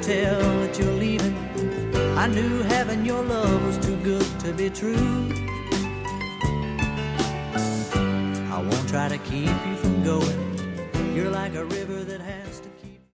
tell that you're leaving. I knew having your love was too good to be true. I won't try to keep you from going. You're like a river that has